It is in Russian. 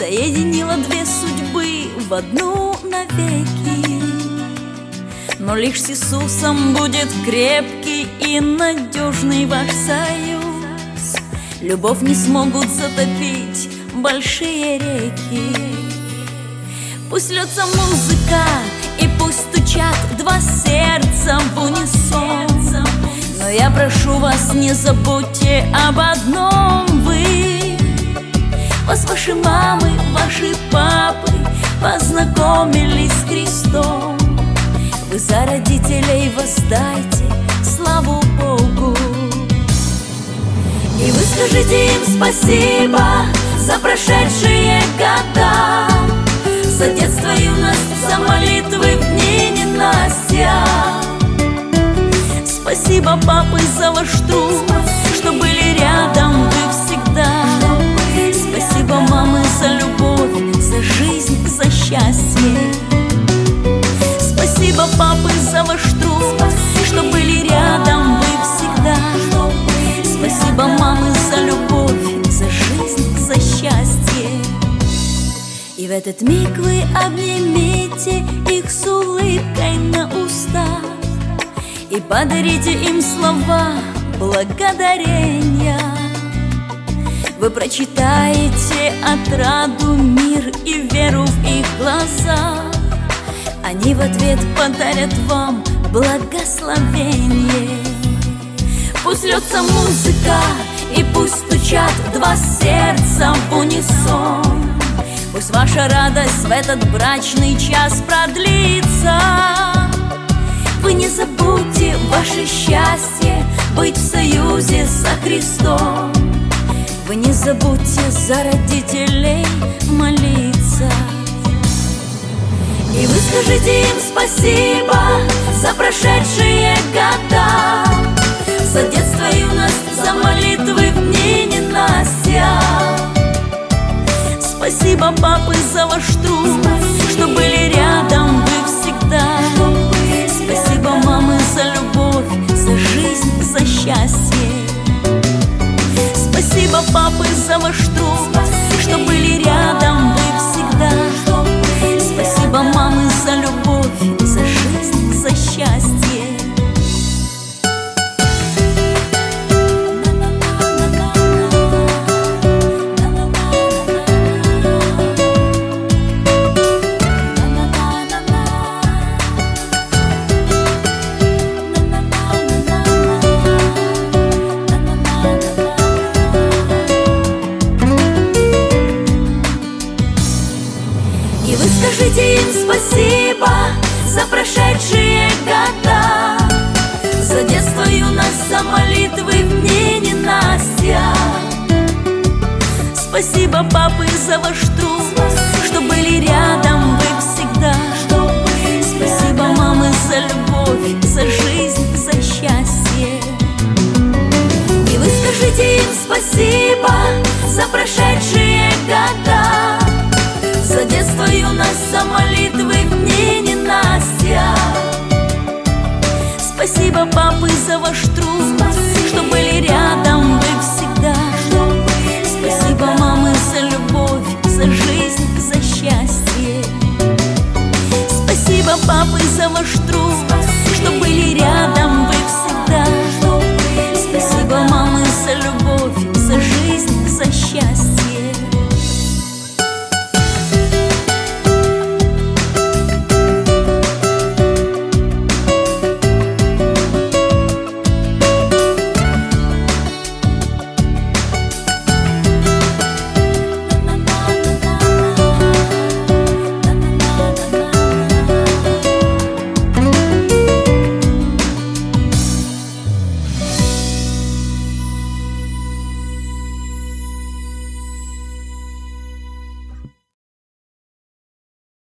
соединила две судьбы в одну навеки. Но лишь с Иисусом будет крепкий и надежный ваш союз. Любовь не смогут затопить большие реки. Пусть льется музыка и пусть стучат два сердца в унисон, но я прошу вас, не забудьте об одном вы. Вас ваши мамы, ваши папы познакомились с Христом. Вы за родителей воздайте славу Богу. И вы скажите им спасибо за прошедшие года, за детство, юность, за молитвы в дни ненастья. Спасибо, папы, за ваш труд, что были рядом вы всегда. Спасибо, мамы, за любовь, за жизнь, за счастье. Спасибо, папы, за ваш труд, что были рядом вы всегда. Спасибо, мамы, за любовь, за жизнь, за счастье. И в этот миг вы обнимите их с улыбкой на устах и подарите им слова благодарения. Вы прочитаете отраду, мир и веру в их глазах. Они в ответ подарят вам благословение. Пусть льется музыка и пусть стучат два сердца в унисон. Пусть ваша радость в этот брачный час продлится. Вы не забудьте ваше счастье быть в союзе со Христом. Вы не забудьте за родителей молиться. И вы скажите им спасибо за прошедшие года, за детство, юность, за молитвы в дни ненастья. Спасибо, папы, за ваш труд, что были рядом вы всегда. Спасибо, мамы, за любовь, за жизнь, за счастье. Спасибо, папы, за ваш труд, что были рядом вы всегда. Спасибо, мамы, за любовь, за жизнь, за счастье. И вы скажите им спасибо за прошедшие года, за детство, юность, за молитвы в дни ненастья. Спасибо, папы, за ваш труд, что были рядом вы всегда. Спасибо, мамы, за любовь, за жизнь, за счастье. И вы скажите им спасибо за прошедшие года, за детство, юность, за молитвы в дни ненастья. Спасибо, папы, за ваш труд,